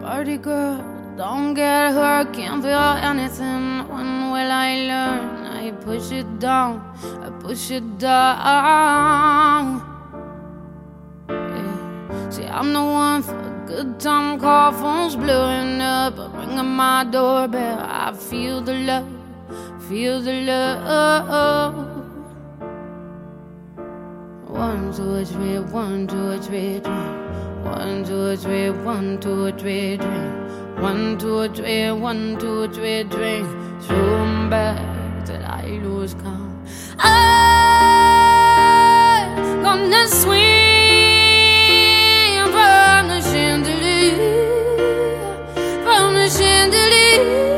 Party girl, don't get hurt, can't feel anything. When will I learn? I push it down, I push it down. Yeah. See, I'm the one for a good time call, phone's blowing up, I'm ringing my doorbell. I feel the love, feel the love. 1, 2, 3, 1, 2, 3, drink. 1, 2, 3, 1, 2, 3, drink. 1, 2, 3, 1, 2, 3, drink. Throw 'em back till I lose count. I'm gonna swing from the chandelier, from the chandelier.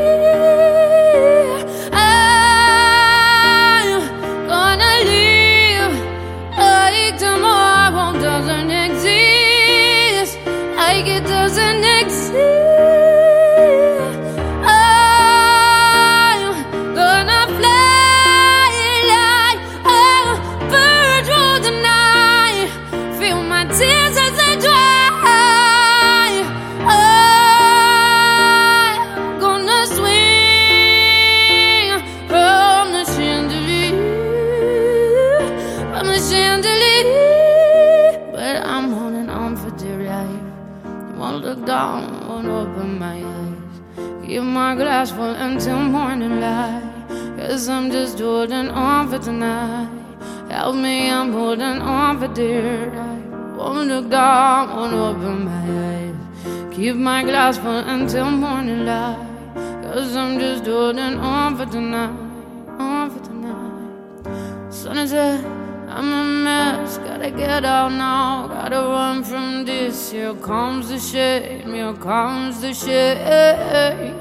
I'm gonna live like tomorrow doesn't exist, like it doesn't exist. I'm gonna fly like a bird through the night, feel my tears as they dry. I'm gonna swing from the chandelier, from the chandelier. But I'm holding on for dear life. Won't look down, won't open my eyes. Keep my glass full until morning light. 'Cause I'm just holding on for tonight. Help me, I'm holding on for dear life. Won't look down, won't open my eyes. Keep my glass full until morning light. 'Cause I'm just holding on for tonight, on for tonight. Sun is up, I'm a mess, gotta get out now, gotta run from this. Here comes the shame, here comes the shame.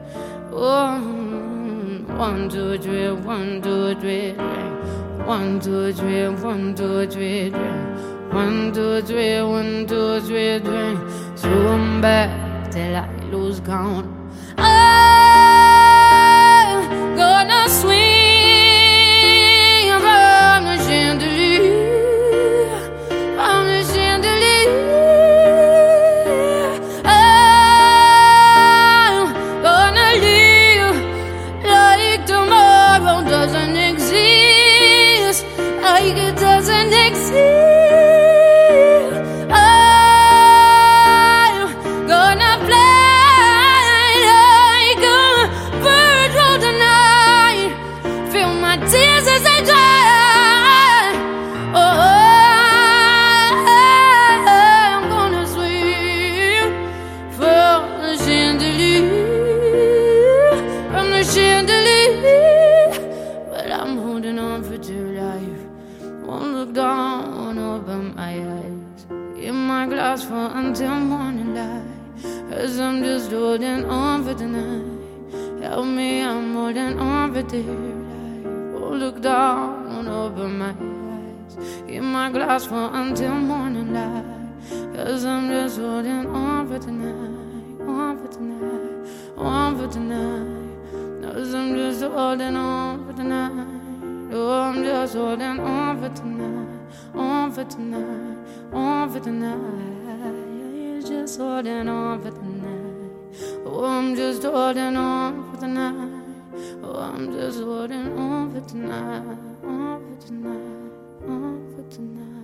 1, 2, 3, 1, 2, 3, drink. 1, 2, 3, 1, 2, 3, drink. 1, 2, 3, 1, 2, 3, drink. Throw 'em back till I lose count. I'm gonna swing from the chandelier, from the chandelier. I'm gonna live like tomorrow doesn't exist, like it doesn't exist. I'm gonna fly like a bird through the night, feel my tears as they dry. Oh, I'm gonna swing from the chandelier, from the chandelier. But I'm holding on for dear life. Won't look down, won't open my eyes. Keep my glass full until morning light. 'Cause I'm just holding on for tonight. Help me, I'm holding on for dear life. Won't look down, won't open my eyes. Keep my glass full until morning light. 'Cause I'm just holding on for tonight, on for tonight, on for tonight. 'Cause I'm just holding on for tonight. Oh, I'm just holding on for tonight, on for tonight, on for tonight. You're just holding on for tonight. Oh, I'm just holding on for tonight. Oh, I'm just holding on for tonight, on for tonight, on for tonight.